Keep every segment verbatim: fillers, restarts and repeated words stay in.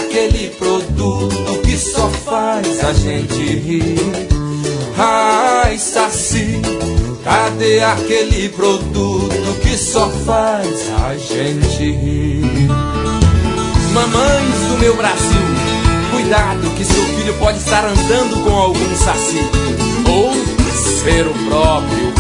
aquele produto que só faz a gente rir? Ai, Saci, cadê aquele produto que só faz a gente rir? Mamães do meu Brasil, cuidado que seu filho pode estar andando com algum saci ou ser o próprio.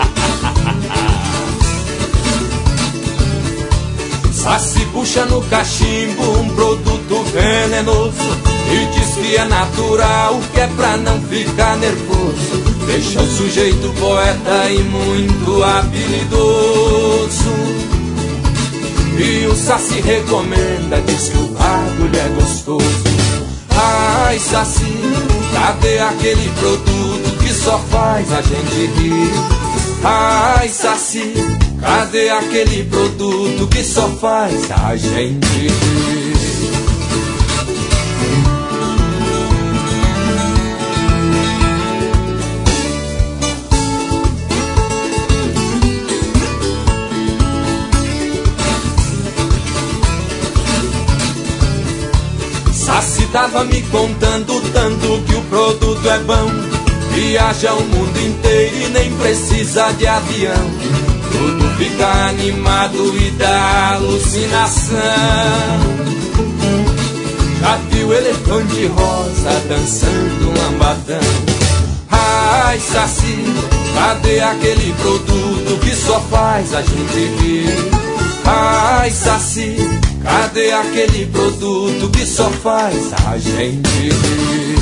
Saci puxa no cachimbo um produto venenoso e diz que é natural, que é pra não ficar nervoso. Deixa o sujeito poeta e muito habilidoso. E o Saci recomenda, diz que o bagulho é gostoso. Ai, Saci, cadê aquele produto que só faz a gente rir? Ai, Saci, cadê aquele produto que só faz a gente rir? Saci tava me contando tanto que o produto é bom. Viaja o mundo inteiro e nem precisa de avião. Tudo fica animado e dá alucinação. Já viu elefante rosa dançando um lambadão? Ai, Saci, cadê aquele produto que só faz a gente rir? Ai, Saci, cadê aquele produto que só faz a gente rir?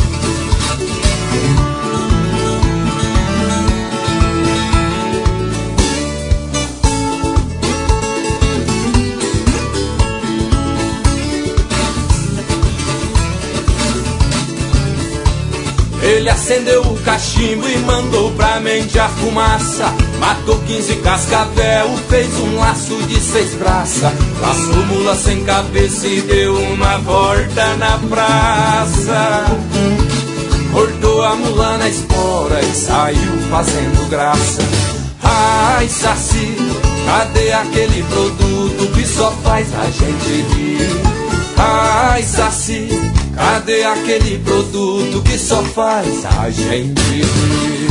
Ele acendeu o cachimbo e mandou pra mente a fumaça. Matou quinze cascavel, fez um laço de seis braças. Laçou mula sem cabeça e deu uma volta na praça. Cortou a mula na espora e saiu fazendo graça. Ai, Saci, cadê aquele produto que só faz a gente rir? Ai, Saci, cadê aquele produto que só faz a gente rir?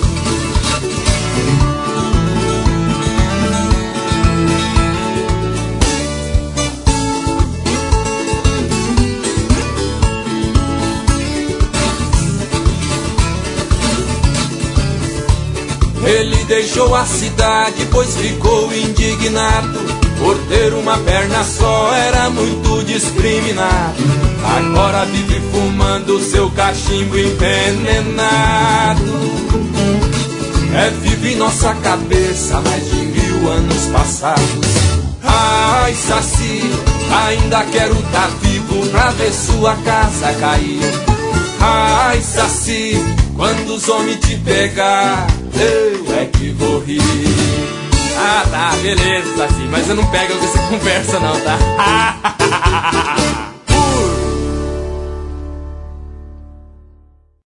Ele deixou a cidade, pois ficou indignado. Por ter uma perna só era muito discriminado. Agora vive fumando seu cachimbo envenenado. É vive em nossa cabeça mais de mil anos passados. Ai, Saci, ainda quero tá vivo pra ver sua casa cair. Ai, Saci, quando os homens te pegar, eu é que vou rir. Ah, tá, beleza, Saci, mas eu não pego com essa conversa não, tá?